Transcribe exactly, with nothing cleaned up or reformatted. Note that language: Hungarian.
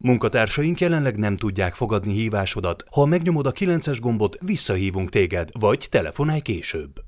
Munkatársaink jelenleg nem tudják fogadni hívásodat. Ha megnyomod a kilences gombot, visszahívunk téged, vagy telefonálj később.